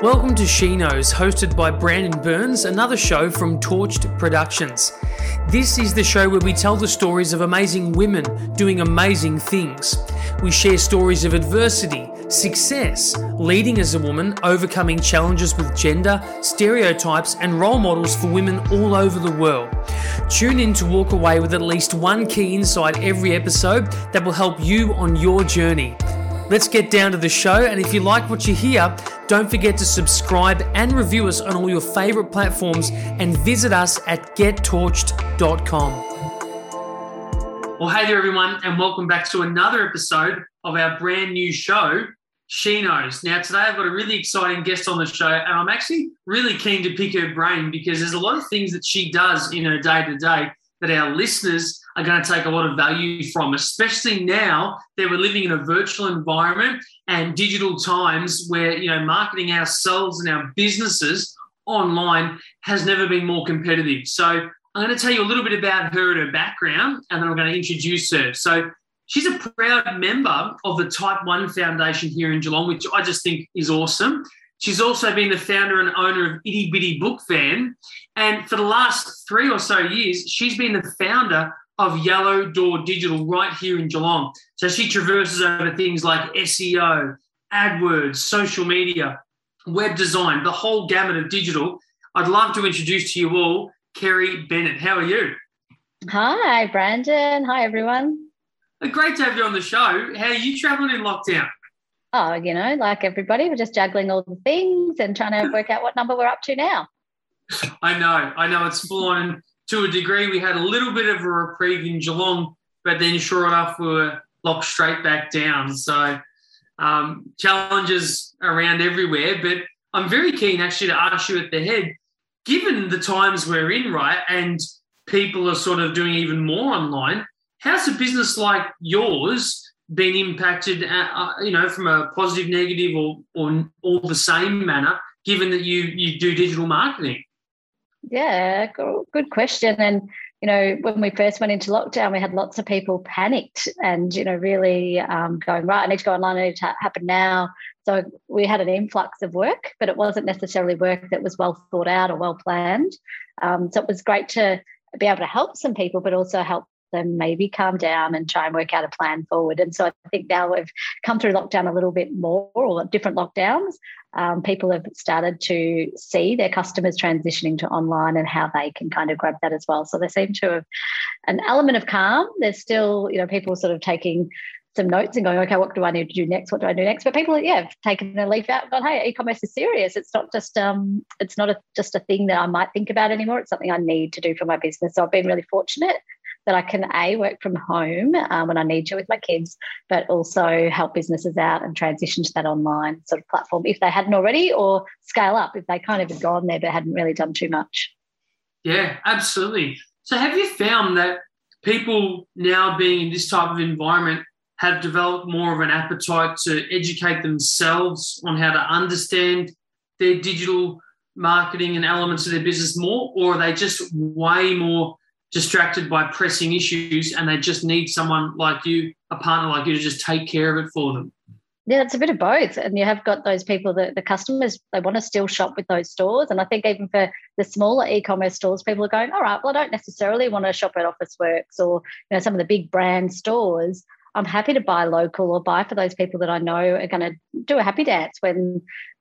Welcome to She Knows, hosted by Brandon Burns, another show from Torched Productions. This is the show where we tell the stories of amazing women doing amazing things. We share stories of adversity, success, leading as a woman, overcoming challenges with gender, stereotypes, and role models for women all over the world. Tune in to walk away with at least one key insight every episode that will help you on your journey. Let's get down to the show, and if you like what you hear, don't forget to subscribe and review us on all your favourite platforms and visit us at gettorched.com. Well, hey there everyone, and welcome back to another episode of our brand new show, She Knows. Now today I've got a really exciting guest on the show, and I'm actually really keen to pick her brain because there's a lot of things that she does in her day-to-day that our listeners are going to take a lot of value from, especially now that we're living in a virtual environment and digital times where, marketing ourselves and our businesses online has never been more competitive. So I'm going to tell you a little bit about her and her background, and then I'm going to introduce her. So she's a proud member of the Type 1 Foundation here in Geelong, which I just think is awesome. She's also been the founder and owner of Itty Bitty Book Van. And for the last 3 or so years, she's been the founder of Yellow Door Digital right here in Geelong. So she traverses over things like SEO, AdWords, social media, web design, the whole gamut of digital. I'd love to introduce to you all Kerry Bennett. How are you? Hi, Brandon. Hi, everyone. Great to have you on the show. How are you travelling in lockdown? Oh, like everybody, we're just juggling all the things and trying to work out what number we're up to now. I know it's full on. To a degree, we had a little bit of a reprieve in Geelong, but then sure enough, we were locked straight back down. So challenges around everywhere. But I'm very keen actually to ask you at the head, given the times we're in, right, and people are sort of doing even more online, how's a business like yours been impacted, from a positive, negative, or all the same manner, given that you do digital marketing? Yeah, good question. And, when we first went into lockdown, we had lots of people panicked and, really going, right, I need to go online, I need to happen now. So we had an influx of work, but it wasn't necessarily work that was well thought out or well planned. So it was great to be able to help some people, but also help them maybe calm down and try and work out a plan forward. And so I think now we've come through lockdown a little bit more, or different lockdowns. People have started to see their customers transitioning to online and how they can kind of grab that as well. So there seem to have an element of calm. There's still, people sort of taking some notes and going, okay, what do I need to do next? What do I do next? But people, have taken a leaf out and gone, hey, e-commerce is serious. It's not just just a thing that I might think about anymore. It's something I need to do for my business. So I've been really fortunate that I can work from home when I need to with my kids, but also help businesses out and transition to that online sort of platform if they hadn't already, or scale up if they kind of had gone there but hadn't really done too much. Yeah, absolutely. So have you found that people now being in this type of environment have developed more of an appetite to educate themselves on how to understand their digital marketing and elements of their business more, or are they just way more distracted by pressing issues and they just need someone like you, a partner like you, to just take care of it for them? Yeah, it's a bit of both. And you have got those people, that the customers, they want to still shop with those stores. And I think even for the smaller e-commerce stores, people are going, all right, well, I don't necessarily want to shop at Officeworks or some of the big brand stores. I'm happy to buy local or buy for those people that I know are going to do a happy dance when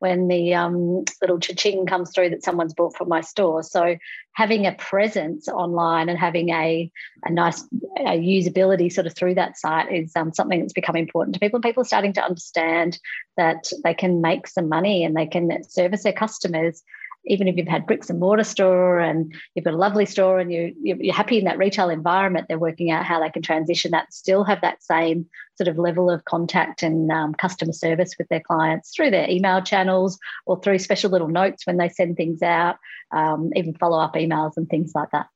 the little cha-ching comes through that someone's bought from my store. So having a presence online and having a nice usability sort of through that site is something that's become important to people. And people are starting to understand that they can make some money and they can service their customers. Even if you've had bricks and mortar store and you've got a lovely store and you're happy in that retail environment, they're working out how they can transition that, still have that same sort of level of contact and customer service with their clients through their email channels or through special little notes when they send things out, even follow-up emails and things like that.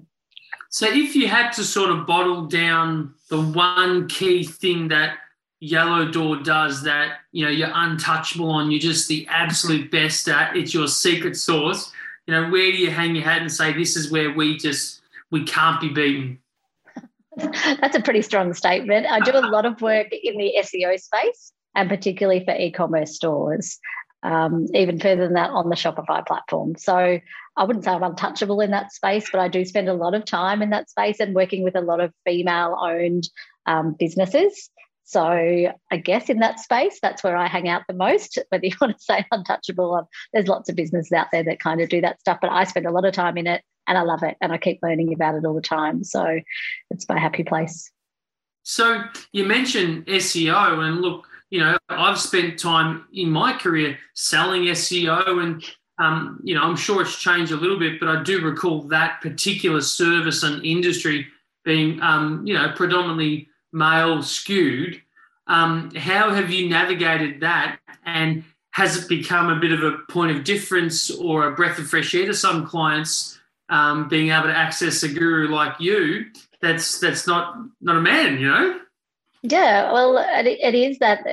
So if you had to sort of bottle down the one key thing that Yellow Door does that, you're untouchable on, you're just the absolute best at, it's your secret sauce, where do you hang your hat and say this is where we can't be beaten? That's a pretty strong statement. I do a lot of work in the SEO space and particularly for e-commerce stores. even further than that on the Shopify platform. So I wouldn't say I'm untouchable in that space, but I do spend a lot of time in that space and working with a lot of female-owned businesses. So I guess in that space, that's where I hang out the most. Whether you want to say untouchable, there's lots of businesses out there that kind of do that stuff, but I spend a lot of time in it and I love it and I keep learning about it all the time. So it's my happy place. So you mentioned SEO, and look, I've spent time in my career selling SEO, and I'm sure it's changed a little bit, but I do recall that particular service and industry being, predominantly male skewed. How have you navigated that, and has it become a bit of a point of difference or a breath of fresh air to some clients, being able to access a guru like you that's not a man, Yeah, well, it is that,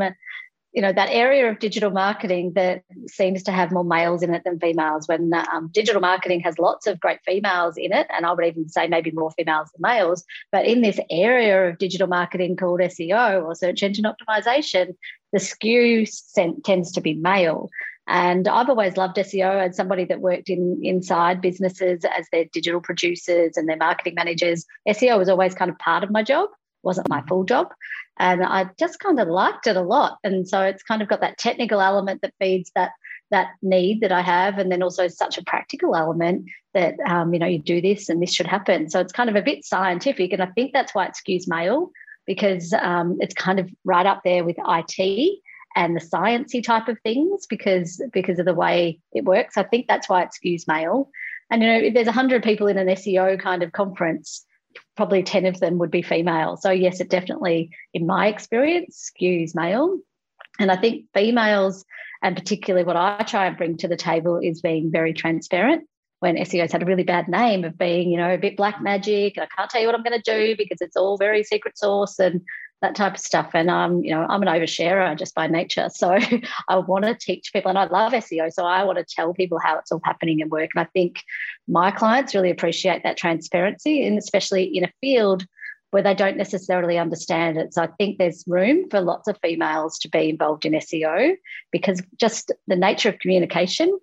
that area of digital marketing that seems to have more males in it than females, when digital marketing has lots of great females in it, and I would even say maybe more females than males. But in this area of digital marketing called SEO or search engine optimization, the skew tends to be male. And I've always loved SEO as somebody that worked inside businesses as their digital producers and their marketing managers. SEO was always kind of part of my job, wasn't my full job. And I just kind of liked it a lot. And so it's kind of got that technical element that feeds that need that I have. And then also such a practical element that, you do this and this should happen. So it's kind of a bit scientific. And I think that's why it skews male, because it's kind of right up there with IT and the sciencey type of things because of the way it works. I think that's why it skews male. And, if there's 100 people in an SEO kind of conference, probably 10 of them would be female. So yes, it definitely, in my experience, skews male. And I think females, and particularly what I try and bring to the table, is being very transparent. When SEO's had a really bad name of being, a bit black magic, I can't tell you what I'm going to do because it's all very secret sauce and that type of stuff. And I'm an oversharer just by nature. So I want to teach people, and I love SEO. So I want to tell people how it's all happening and work. And I think my clients really appreciate that transparency, and especially in a field where they don't necessarily understand it. So I think there's room for lots of females to be involved in SEO because just the nature of communication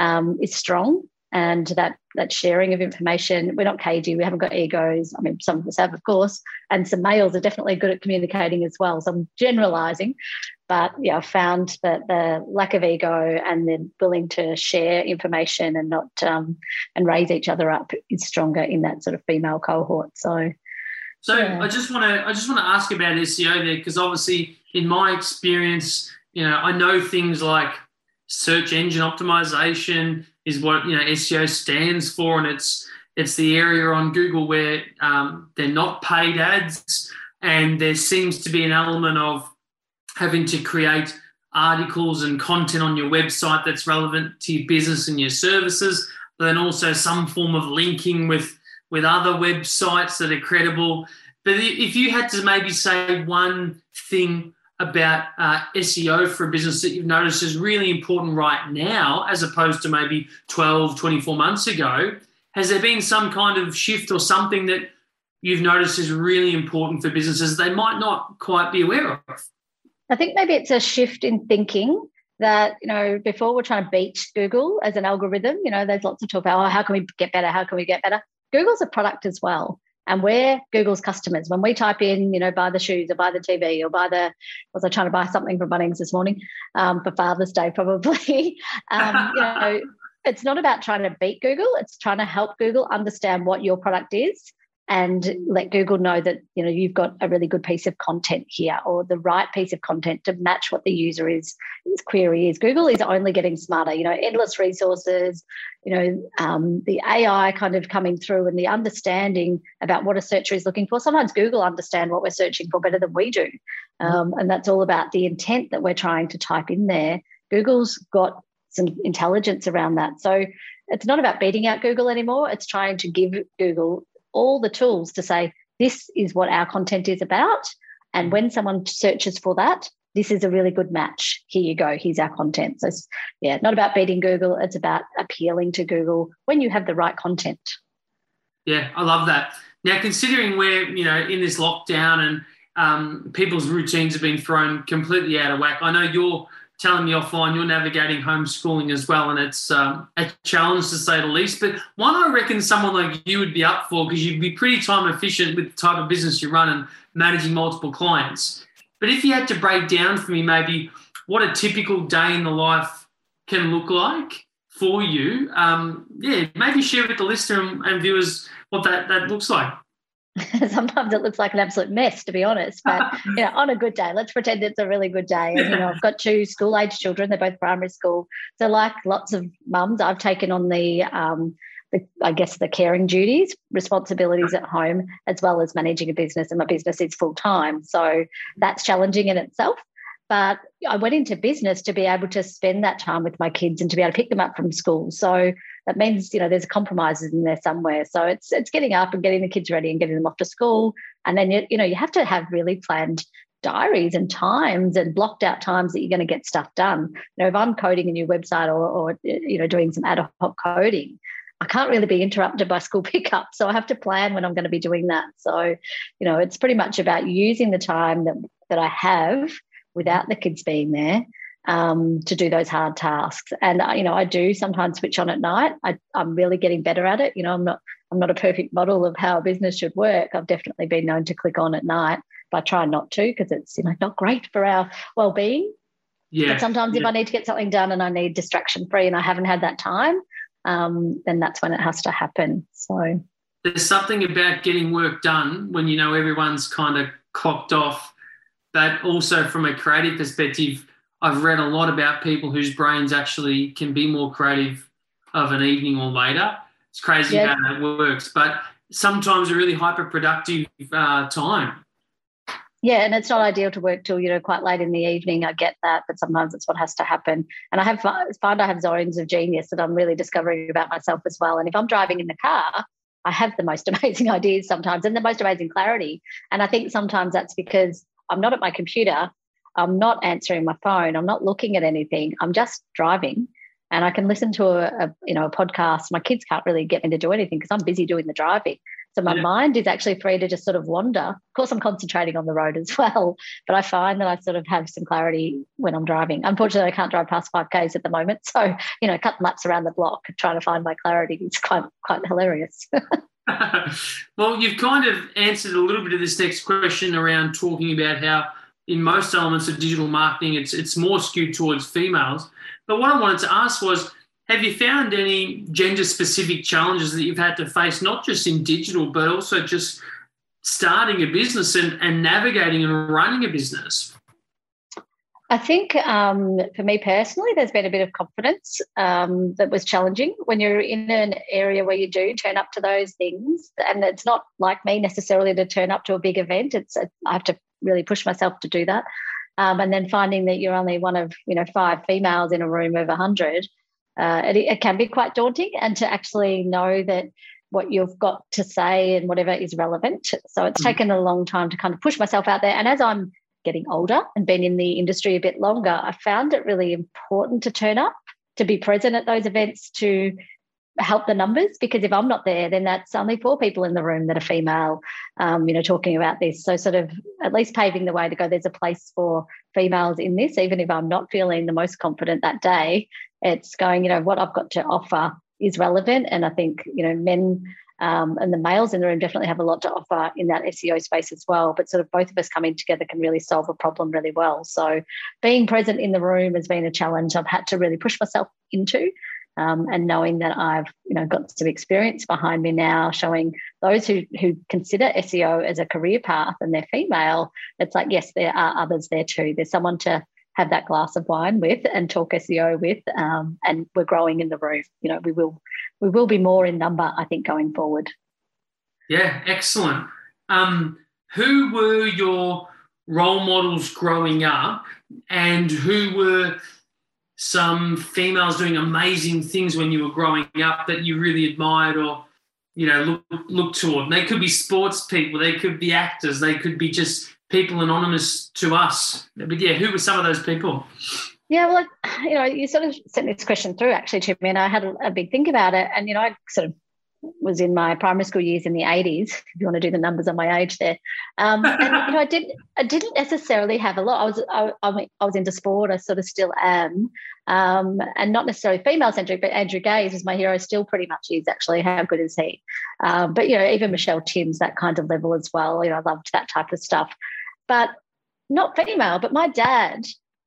is strong. And that sharing of information, we're not cagey, we haven't got egos. I mean, some of us have, of course, and some males are definitely good at communicating as well. So I'm generalising, but I've found that the lack of ego and the willing to share information and not and raise each other up is stronger in that sort of female cohort. So yeah. I just want to ask about SEO there, because obviously in my experience, I know things like search engine optimization is what SEO stands for, and it's the area on Google where they're not paid ads, and there seems to be an element of having to create articles and content on your website that's relevant to your business and your services, but then also some form of linking with other websites that are credible. But if you had to maybe say one thing about SEO for a business that you've noticed is really important right now as opposed to maybe 12, 24 months ago, has there been some kind of shift or something that you've noticed is really important for businesses they might not quite be aware of? I think maybe it's a shift in thinking that, before we're trying to beat Google as an algorithm, there's lots of talk about, how can we get better? How can we get better? Google's a product as well. And we're Google's customers. When we type in, buy the shoes or buy the TV or was I trying to buy something from Bunnings this morning for Father's Day probably, it's not about trying to beat Google. It's trying to help Google understand what your product is and let Google know that, you've got a really good piece of content here or the right piece of content to match what the user's query is. Google is only getting smarter, endless resources, the AI kind of coming through and the understanding about what a searcher is looking for. Sometimes Google understand what we're searching for better than we do. And that's all about the intent that we're trying to type in there. Google's got some intelligence around that. So it's not about beating out Google anymore. It's trying to give Google all the tools to say, this is what our content is about. And when someone searches for that, this is a really good match. Here you go. Here's our content. So, not about beating Google. It's about appealing to Google when you have the right content. Yeah, I love that. Now, considering we're, in this lockdown and people's routines have been thrown completely out of whack, I know you're telling me offline you're navigating homeschooling as well, and it's a challenge to say the least. But one I reckon someone like you would be up for, because you'd be pretty time efficient with the type of business you run and managing multiple clients. But if you had to break down for me maybe what a typical day in the life can look like for you, maybe share with the listener and viewers what that looks like. Sometimes it looks like an absolute mess, to be honest. But on a good day, let's pretend it's a really good day. And I've got 2 school-age children; they're both primary school. So, like lots of mums, I've taken on the caring duties, responsibilities at home, as well as managing a business. And my business is full time, so that's challenging in itself. But I went into business to be able to spend that time with my kids and to be able to pick them up from school. So that means, there's compromises in there somewhere. So it's getting up and getting the kids ready and getting them off to school. And then, you have to have really planned diaries and times and blocked out times that you're going to get stuff done. If I'm coding a new website or doing some ad hoc coding, I can't really be interrupted by school pickup. So I have to plan when I'm going to be doing that. So, it's pretty much about using the time that I have without the kids being there to do those hard tasks. And, I do sometimes switch on at night. I'm really getting better at it. I'm not a perfect model of how a business should work. I've definitely been known to click on at night, but I try not to, because it's, not great for our well-being. Yeah. But sometimes if I need to get something done and I need distraction-free and I haven't had that time, then that's when it has to happen. So there's something about getting work done when everyone's kind of clocked off. But also from a creative perspective, I've read a lot about people whose brains actually can be more creative of an evening or later. It's crazy how that works. But sometimes a really hyper-productive time. Yeah, and it's not ideal to work till, quite late in the evening. I get that, but sometimes it's what has to happen. And I find I have zones of genius that I'm really discovering about myself as well. And if I'm driving in the car, I have the most amazing ideas sometimes and the most amazing clarity. And I think sometimes that's because I'm not at my computer, I'm not answering my phone, I'm not looking at anything, I'm just driving, and I can listen to a podcast. My kids can't really get me to do anything because I'm busy doing the driving. So my mind is actually free to just sort of wander. Of course, I'm concentrating on the road as well, but I find that I sort of have some clarity when I'm driving. Unfortunately, I can't drive past 5Ks at the moment. So, cutting laps around the block and trying to find my clarity is quite hilarious. Well, you've kind of answered a little bit of this next question around talking about how in most elements of digital marketing, it's more skewed towards females. But what I wanted to ask was, have you found any gender-specific challenges that you've had to face, not just in digital, but also just starting a business and navigating and running a business? I think for me personally, there's been a bit of confidence that was challenging when you're in an area where you do turn up to those things. And it's not like me necessarily to turn up to a big event. I have to really push myself to do that. And then finding that you're only one of 5 females in a room of 100, it can be quite daunting, and to actually know that what you've got to say and whatever is relevant. So it's taken a long time to kind of push myself out there. And as I'm getting older and been in the industry a bit longer, I found it really important to turn up, to be present at those events, to help the numbers, because if I'm not there, then that's only 4 people in the room that are female, talking about this. So sort of at least paving the way to go, there's a place for females in this, even if I'm not feeling the most confident that day. It's going, what I've got to offer is relevant. And I think, men and the males in the room definitely have a lot to offer in that SEO space as well. But sort of both of us coming together can really solve a problem really well. So being present in the room has been a challenge I've had to really push myself into. And knowing that I've, got some experience behind me now, showing those who consider SEO as a career path and they're female, it's like, yes, there are others there too. There's someone to have that glass of wine with and talk SEO with, and we're growing in the room. We will be more in number, I think, going forward. Yeah, excellent. Who were your role models growing up, and who were some females doing amazing things when you were growing up that you really admired or, look toward? They could be sports people, they could be actors, they could be just people anonymous to us. But, yeah, who were some of those people? Yeah, well, you sort of sent this question through actually to me, and I had a big think about it. And, I sort of was in my primary school years in the 80s, if you want to do the numbers on my age there. And I didn't necessarily have a lot. I was into sport. I sort of still am, and not necessarily female centric. But Andrew Gaze is my hero. Still, pretty much is actually. How good is he? But even Michelle Timms, that kind of level as well. I loved that type of stuff, but not female. But my dad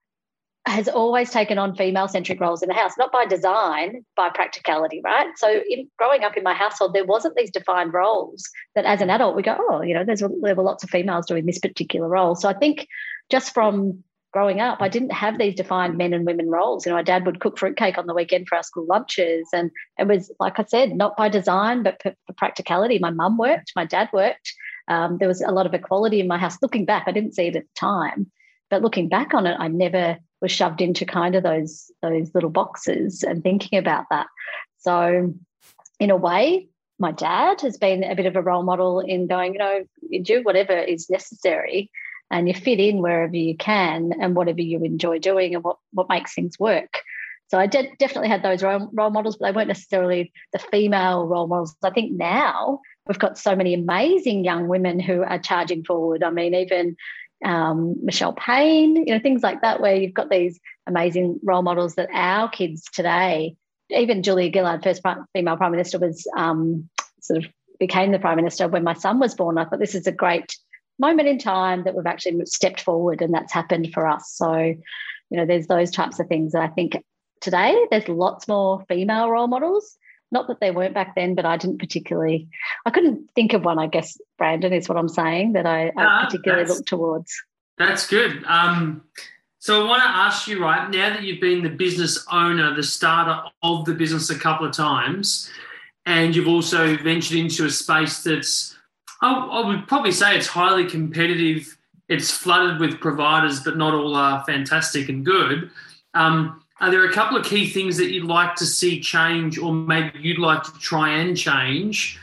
has always taken on female-centric roles in the house, not by design, by practicality, right? So growing up in my household, there wasn't these defined roles that as an adult we go, there were lots of females doing this particular role. So I think just from growing up, I didn't have these defined men and women roles. My dad would cook fruitcake on the weekend for our school lunches, and it was, like I said, not by design, but for practicality. My mum worked, my dad worked. There was a lot of equality in my house. Looking back, I didn't see it at the time, but looking back on it, I never was shoved into kind of those little boxes and thinking about that. So in a way, my dad has been a bit of a role model in going, you do whatever is necessary and you fit in wherever you can and whatever you enjoy doing and what makes things work. So I definitely had those role models, but they weren't necessarily the female role models. I think now we've got so many amazing young women who are charging forward. I mean, even Michelle Payne, things like that, where you've got these amazing role models that our kids today, even Julia Gillard, first female Prime Minister, was sort of became the Prime Minister when my son was born. I thought this is a great moment in time that we've actually stepped forward and that's happened for us. So, there's those types of things that I think today there's lots more female role models. Not that they weren't back then, but I couldn't think of one, I guess, Brandon, is what I'm saying, that I particularly look towards. That's good. So I want to ask you, right, now that you've been the business owner, the starter of the business a couple of times, and you've also ventured into a space that's, I would probably say it's highly competitive. It's flooded with providers, but not all are fantastic and good. Are there a couple of key things that you'd like to see change, or maybe you'd like to try and change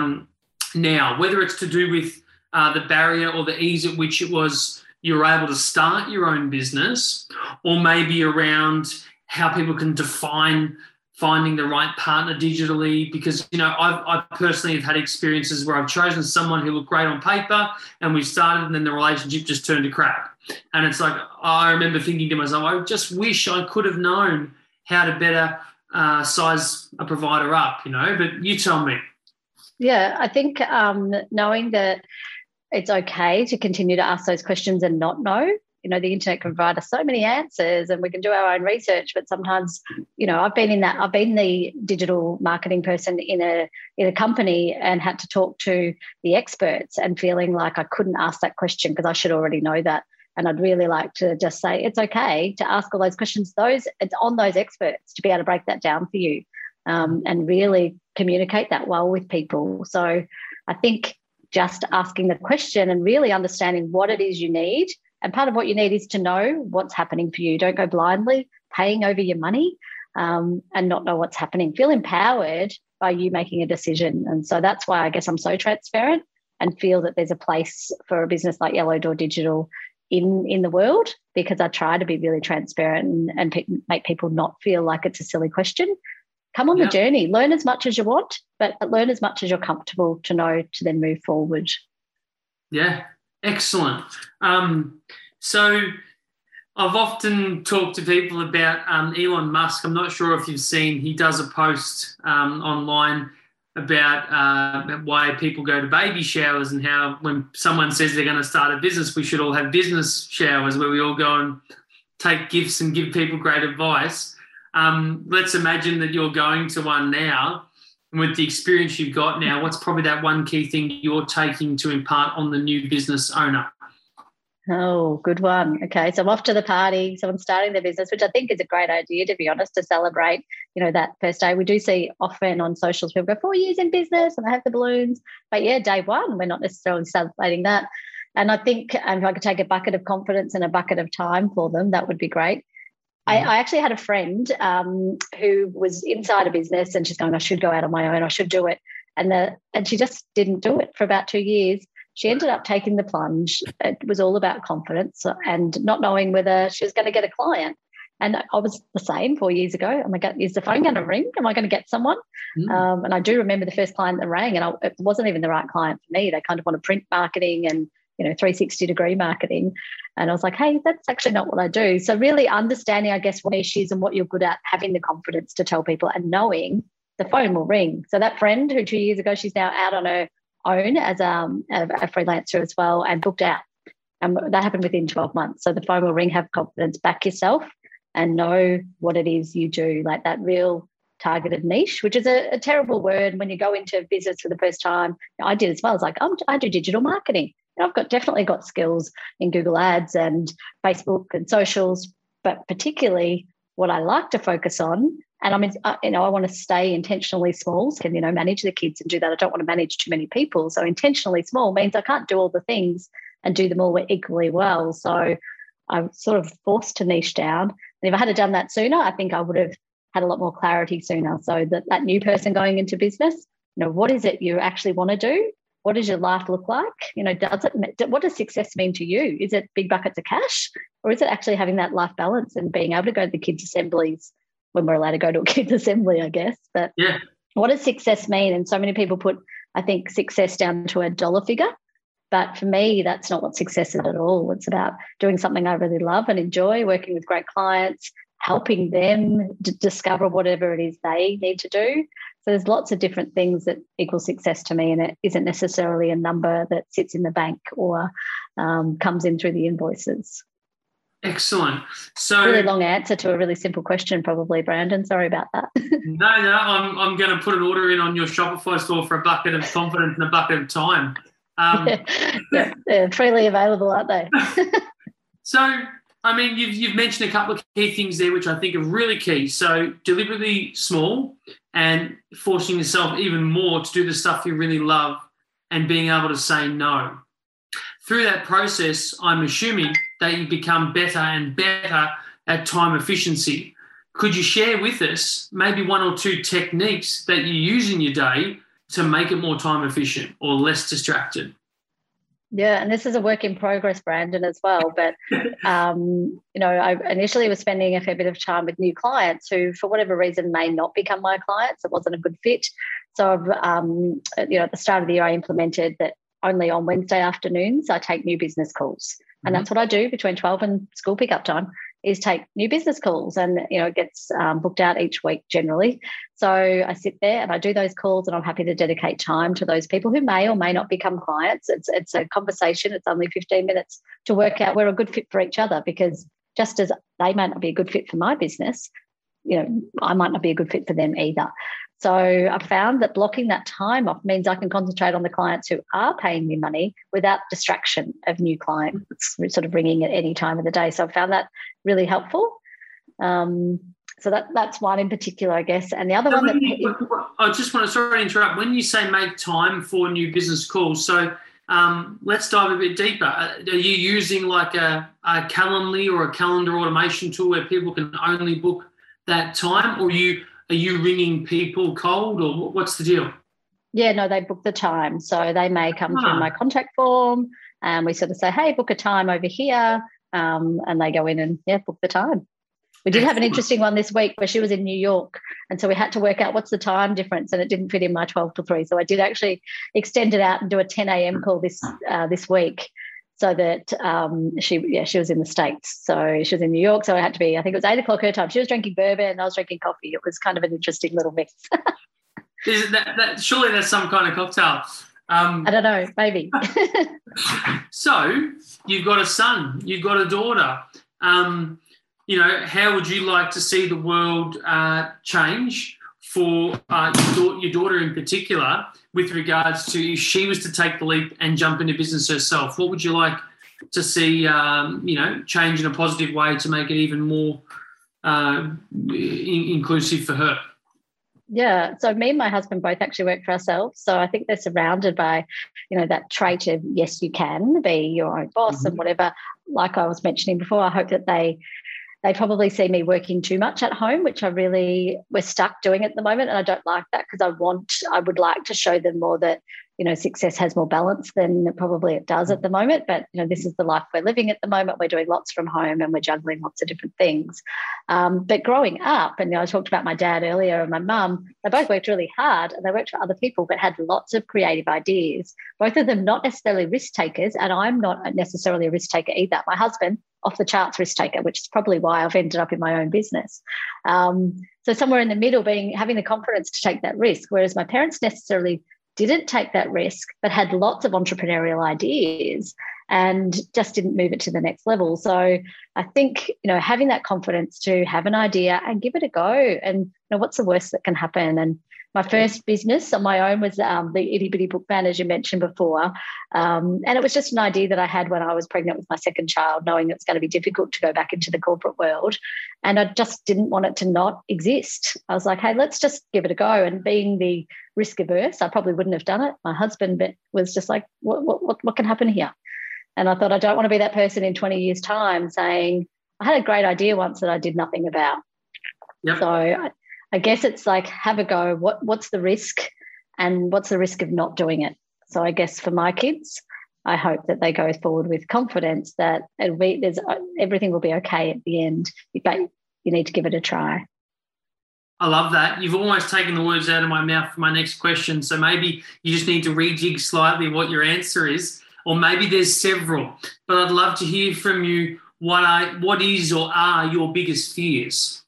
now, whether it's to do with the barrier or the ease at which you were able to start your own business, or maybe around how people can define finding the right partner digitally? Because, I personally have had experiences where I've chosen someone who looked great on paper and we started, and then the relationship just turned to crap. And it's like, I remember thinking to myself, I just wish I could have known how to better size a provider up, but you tell me. Yeah, I think knowing that it's okay to continue to ask those questions and not know. The internet can provide us so many answers and we can do our own research, but sometimes, I've been the digital marketing person in a company and had to talk to the experts and feeling like I couldn't ask that question because I should already know that. And I'd really like to just say it's okay to ask all those questions. It's on those experts to be able to break that down for you and really communicate that well with people. So I think just asking the question and really understanding what it is you need. And part of what you need is to know what's happening for you. Don't go blindly paying over your money and not know what's happening. Feel empowered by you making a decision. And so that's why I guess I'm so transparent and feel that there's a place for a business like Yellow Door Digital in the world, because I try to be really transparent and make people not feel like it's a silly question. Come on the journey. Learn as much as you want, but learn as much as you're comfortable to know to then move forward. Yeah. Excellent. So I've often talked to people about Elon Musk. I'm not sure if you've seen, he does a post online about why people go to baby showers and how when someone says they're going to start a business, we should all have business showers where we all go and take gifts and give people great advice. Let's imagine that you're going to one now. With the experience you've got now, what's probably that one key thing you're taking to impart on the new business owner? Oh, good one. Okay, so I'm off to the party. Someone's starting their business, which I think is a great idea, to be honest, to celebrate, that first day. We do see often on socials people go 4 years in business and they have the balloons. But, day one, we're not necessarily celebrating that. And I think if I could take a bucket of confidence and a bucket of time for them, that would be great. I actually had a friend who was inside a business and she's going, I should go out on my own, I should do it. And she just didn't do it for about 2 years. She ended up taking the plunge. It was all about confidence and not knowing whether she was going to get a client. And I was the same 4 years ago. Oh my God, is the phone going to ring? Am I going to get someone? And I do remember the first client that rang, and it wasn't even the right client for me. They kind of want to print marketing and 360-degree marketing. And I was like, hey, that's actually not what I do. So really understanding, I guess, what niche is and what you're good at, having the confidence to tell people and knowing the phone will ring. So that friend who 2 years ago, she's now out on her own as a freelancer as well and booked out. And that happened within 12 months. So the phone will ring, have confidence, back yourself and know what it is you do, like that real targeted niche, which is a terrible word when you go into business for the first time. I did as well. I was like, I do digital marketing. And I've definitely got skills in Google Ads and Facebook and socials, but particularly what I like to focus on, and I mean, I want to stay intentionally small, so can, manage the kids and do that. I don't want to manage too many people. So intentionally small means I can't do all the things and do them all equally well. So I'm sort of forced to niche down. And if I had done that sooner, I think I would have had a lot more clarity sooner. So that new person going into business, what is it you actually want to do? What does your life look like? What does success mean to you? Is it big buckets of cash, or is it actually having that life balance and being able to go to the kids' assemblies when we're allowed to go to a kids' assembly, I guess? But yeah, what does success mean? And so many people put, I think, success down to a dollar figure. But for me, that's not what success is at all. It's about doing something I really love and enjoy, working with great clients, helping them discover whatever it is they need to do. So there's lots of different things that equal success to me, and it isn't necessarily a number that sits in the bank or comes in through the invoices. Excellent. So really long answer to a really simple question, probably, Brandon. Sorry about that. No, I'm going to put an order in on your Shopify store for a bucket of confidence and a bucket of time. They're freely available, aren't they? So, I mean, you've mentioned a couple of key things there, which I think are really key. So deliberately small and forcing yourself even more to do the stuff you really love and being able to say no. Through that process, I'm assuming that you become better and better at time efficiency. Could you share with us maybe one or two techniques that you use in your day to make it more time efficient or less distracted? Yeah, and this is a work in progress, Brandon, as well. But, I initially was spending a fair bit of time with new clients who, for whatever reason, may not become my clients. It wasn't a good fit. So, at the start of the year, I implemented that only on Wednesday afternoons I take new business calls. And that's what I do between 12 and school pickup time, is take new business calls, and it gets booked out each week generally. So I sit there and I do those calls, and I'm happy to dedicate time to those people who may or may not become clients. It's a conversation. It's only 15 minutes to work out we're a good fit for each other, because just as they might not be a good fit for my business, I might not be a good fit for them either. So I found that blocking that time off means I can concentrate on the clients who are paying me money without distraction of new clients sort of ringing at any time of the day. So I found that really helpful. So that's one in particular, I guess. And the other one I just want to, sorry to interrupt. When you say make time for new business calls, so let's dive a bit deeper. Are you using like a Calendly or a calendar automation tool where people can only book that time, or are you ringing people cold, or what's the deal? Yeah, no, they book the time. So they may come through my contact form, and we sort of say, hey, book a time over here, and they go in and, book the time. We did have an interesting one this week where she was in New York, and so we had to work out what's the time difference, and it didn't fit in my 12 to 3. So I did actually extend it out and do a 10 a.m. call this week, so that she was in the States. So she was in New York, so I had to be, I think it was 8 o'clock her time. She was drinking bourbon and I was drinking coffee. It was kind of an interesting little mix. Is that surely that's some kind of cocktail? I don't know, maybe. So you've got a son, you've got a daughter. How would you like to see the world change for your daughter in particular, with regards to if she was to take the leap and jump into business herself? What would you like to see, change in a positive way to make it even more inclusive for her? Yeah, so me and my husband both actually work for ourselves. So I think they're surrounded by, that trait of, yes, you can be your own boss and whatever. Like I was mentioning before, I hope that they probably see me working too much at home, which we're stuck doing at the moment. And I don't like that, because I would like to show them more that, success has more balance than probably it does at the moment. But, this is the life we're living at the moment. We're doing lots from home and we're juggling lots of different things. But growing up, and I talked about my dad earlier and my mum, they both worked really hard and they worked for other people, but had lots of creative ideas. Both of them not necessarily risk takers, and I'm not necessarily a risk taker either. My husband, off the charts risk taker, which is probably why I've ended up in my own business. So somewhere in the middle, having the confidence to take that risk, whereas my parents necessarily didn't take that risk, but had lots of entrepreneurial ideas and just didn't move it to the next level. So I think, having that confidence to have an idea and give it a go, and what's the worst that can happen? And my first business on my own was the Itty Bitty Book Band, as you mentioned before. And it was just an idea that I had when I was pregnant with my second child, knowing it's going to be difficult to go back into the corporate world. And I just didn't want it to not exist. I was like, hey, let's just give it a go. And being the risk averse, I probably wouldn't have done it. My husband was just like, what can happen here? And I thought, I don't want to be that person in 20 years' time saying, I had a great idea once that I did nothing about. Yep. So I guess it's like, have a go. What's the risk, and what's the risk of not doing it? So I guess for my kids, I hope that they go forward with confidence that everything will be okay at the end, but you need to give it a try. I love that. You've almost taken the words out of my mouth for my next question. So maybe you just need to rejig slightly what your answer is, or maybe there's several. But I'd love to hear from you what is or are your biggest fears?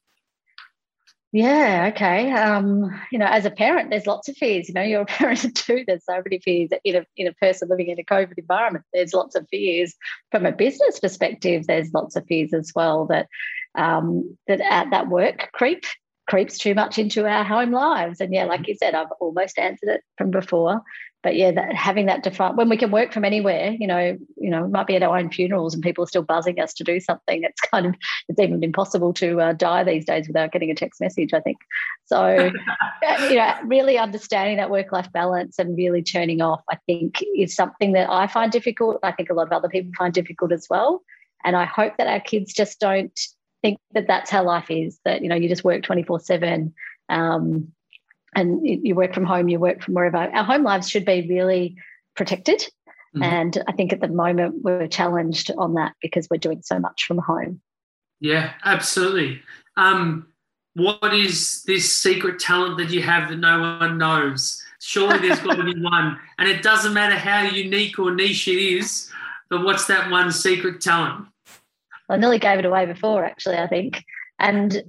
Yeah, okay. As a parent, there's lots of fears. You're a parent too. There's so many fears in a person living in a COVID environment. There's lots of fears from a business perspective. There's lots of fears as well that that work creeps too much into our home lives. And yeah, like you said, I've almost answered it from before. But yeah, having that defined, when we can work from anywhere, we might be at our own funerals and people are still buzzing us to do something. It's even impossible to die these days without getting a text message, I think. So, really understanding that work-life balance and really turning off, I think, is something that I find difficult. I think a lot of other people find difficult as well. And I hope that our kids just don't think that that's how life is, that, you just work 24/7. And you work from home, you work from wherever. Our home lives should be really protected. Mm-hmm. And I think at the moment we're challenged on that because we're doing so much from home. Yeah, absolutely. What is this secret talent that you have that no one knows? Surely there's got to be one. And it doesn't matter how unique or niche it is, but what's that one secret talent? I nearly gave it away before, actually, I think. And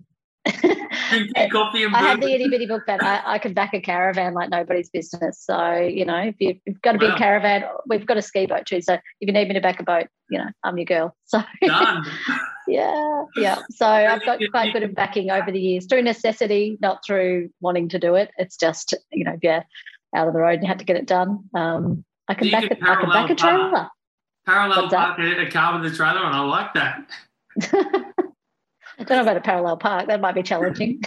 coffee and I have the Itty Bitty Book Band. I can back a caravan like nobody's business. So, if you've got a big caravan, we've got a ski boat too. So if you need me to back a boat, I'm your girl. So done. Yeah. So I've got quite good at backing over the years through necessity, not through wanting to do it. It's just, if you're out of the road and you have to get it done, I can back a trailer. Parallel park a car with a trailer, and I like that. I don't know about a parallel park. That might be challenging.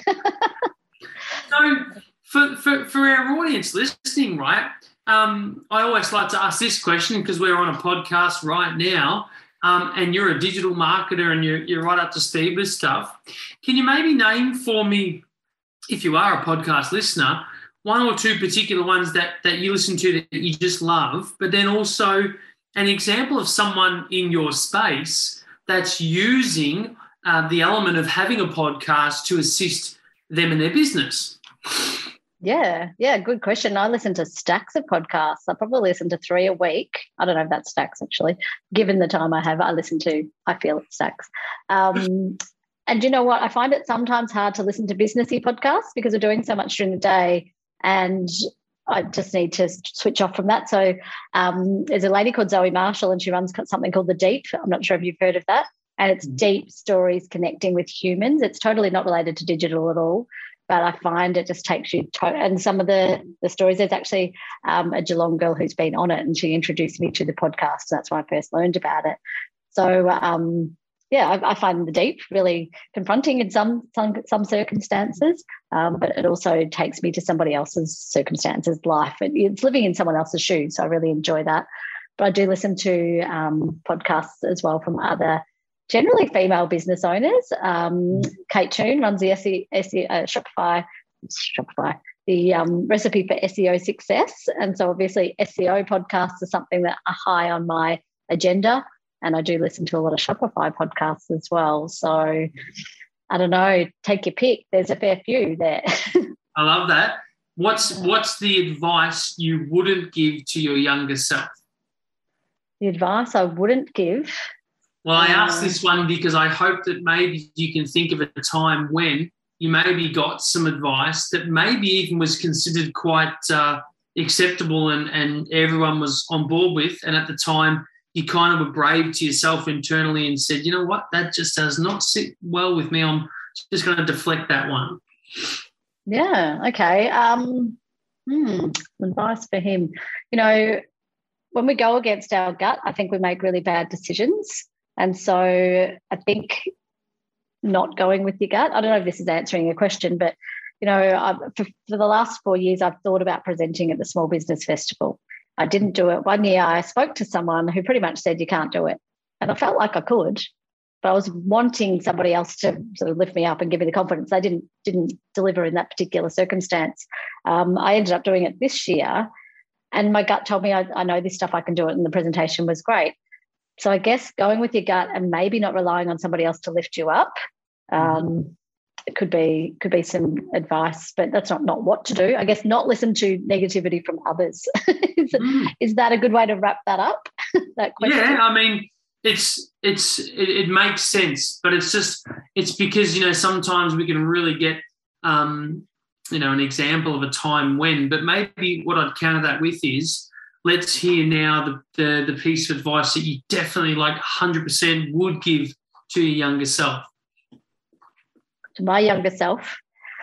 So for our audience listening, right, I always like to ask this question because we're on a podcast right now, and you're a digital marketer and you're right up to speed with stuff. Can you maybe name for me, if you are a podcast listener, one or two particular ones that you listen to that you just love, but then also an example of someone in your space that's using the element of having a podcast to assist them in their business? Yeah, good question. I listen to stacks of podcasts. I probably listen to 3 a week. I don't know if that's stacks, actually. Given the time I have, I feel it's stacks. And you know what? I find it sometimes hard to listen to businessy podcasts because we're doing so much during the day and I just need to switch off from that. So there's a lady called Zoe Marshall and she runs something called The Deep. I'm not sure if you've heard of that. And it's deep stories connecting with humans. It's totally not related to digital at all, but I find it just takes you and some of the stories, there's actually a Geelong girl who's been on it and she introduced me to the podcast. So that's when I first learned about it. So, I find The Deep really confronting in some circumstances, but it also takes me to somebody else's circumstances, life. It's living in someone else's shoes, so I really enjoy that. But I do listen to podcasts as well from other generally female business owners. Kate Toon runs the Shopify the recipe for SEO success. And so obviously SEO podcasts are something that are high on my agenda. And I do listen to a lot of Shopify podcasts as well. So I don't know, take your pick. There's a fair few there. I love that. What's the advice you wouldn't give to your younger self? The advice I wouldn't give? Well, I asked this one because I hope that maybe you can think of a time when you maybe got some advice that maybe even was considered quite acceptable and everyone was on board with, and at the time you kind of were brave to yourself internally and said, you know what, that just does not sit well with me. I'm just going to deflect that one. Yeah, okay. Advice for him. You know, when we go against our gut, I think we make really bad decisions. And so I think not going with your gut, I don't know if this is answering your question, but, you know, for the last 4 years, I've thought about presenting at the Small Business Festival. I didn't do it. One year I spoke to someone who pretty much said, you can't do it. And I felt like I could, but I was wanting somebody else to sort of lift me up and give me the confidence. They didn't deliver in that particular circumstance. I ended up doing it this year, and my gut told me I know this stuff, I can do it, and the presentation was great. So I guess going with your gut and maybe not relying on somebody else to lift you up, it could be some advice, but that's not what to do. I guess not listen to negativity from others. Is that a good way to wrap that up? That question? Yeah, I mean, it makes sense, but it's because, you know, sometimes we can really get you know, an example of a time when, but maybe what I'd counter that with is, let's hear now the piece of advice that you definitely 100% would give to your younger self. To my younger self.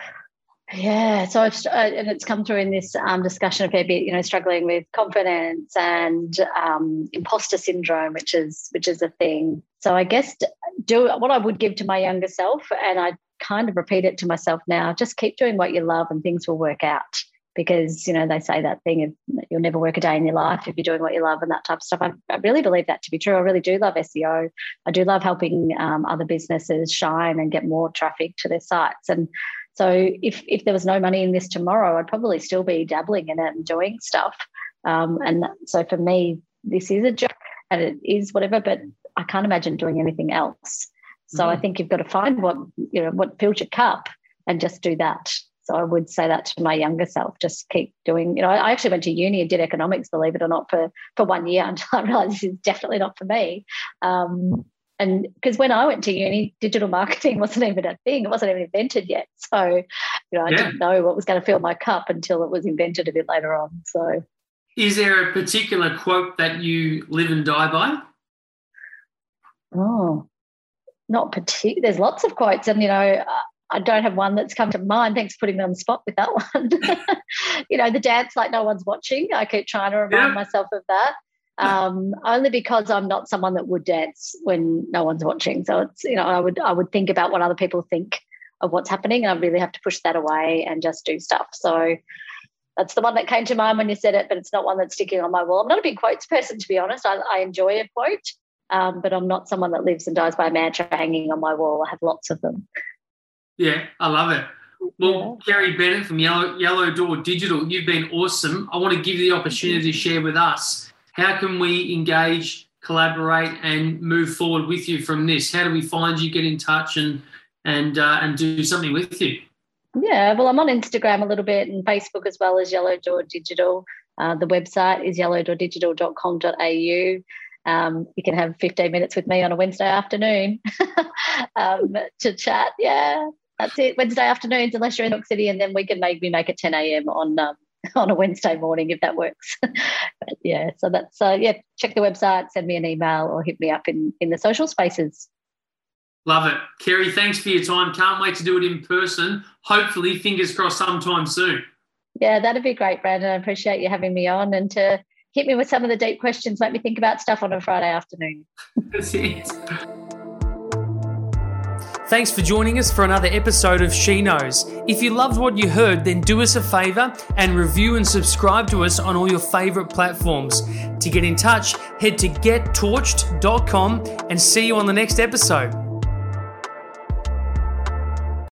Yeah, so and it's come through in this discussion a fair bit, you know, struggling with confidence and imposter syndrome, which is a thing. So I guess what I would give to my younger self, and I kind of repeat it to myself now, just keep doing what you love and things will work out. Because, you know, they say that thing of you'll never work a day in your life if you're doing what you love and that type of stuff. I really believe that to be true. I really do love SEO. I do love helping other businesses shine and get more traffic to their sites. And so if there was no money in this tomorrow, I'd probably still be dabbling in it and doing stuff. So for me, this is a job and it is whatever, but I can't imagine doing anything else. So I think you've got to find what fills your cup and just do that. So I would say that to my younger self, just keep doing, you know, I actually went to uni and did economics, believe it or not, for 1 year until I realised this is definitely not for me. And because when I went to uni, digital marketing wasn't even a thing. It wasn't even invented yet. So, you know, I didn't know what was going to fill my cup until it was invented a bit later on. So, is there a particular quote that you live and die by? Oh, not particular. There's lots of quotes, and, you know, I don't have one that's come to mind. Thanks for putting me on the spot with that one. You know, the dance like no one's watching. I keep trying to remind myself of that. Only because I'm not someone that would dance when no one's watching. So it's, you know, I would think about what other people think of what's happening, and I really have to push that away and just do stuff. So that's the one that came to mind when you said it, but it's not one that's sticking on my wall. I'm not a big quotes person, to be honest. I enjoy a quote, but I'm not someone that lives and dies by a mantra hanging on my wall. I have lots of them. Yeah, I love it. Well, Kerry Bennett from Yellow Door Digital, you've been awesome. I want to give you the opportunity to share with us, how can we engage, collaborate and move forward with you from this? How do we find you, get in touch and do something with you? Yeah, well, I'm on Instagram a little bit and Facebook as well as Yellow Door Digital. The website is yellowdoordigital.com.au. You can have 15 minutes with me on a Wednesday afternoon to chat. Yeah, that's it. Wednesday afternoons, unless you're in New York City, and then we can maybe make it 10 a.m. on a Wednesday morning if that works. But yeah, so that's check the website, send me an email or hit me up in the social spaces. Love it. Kerry, thanks for your time. Can't wait to do it in person. Hopefully, fingers crossed, sometime soon. Yeah, that'd be great, Brandon. I appreciate you having me on and to hit me with some of the deep questions, make me think about stuff on a Friday afternoon. That's it. Thanks for joining us for another episode of She Knows. If you loved what you heard, then do us a favour and review and subscribe to us on all your favourite platforms. To get in touch, head to gettorched.com and see you on the next episode.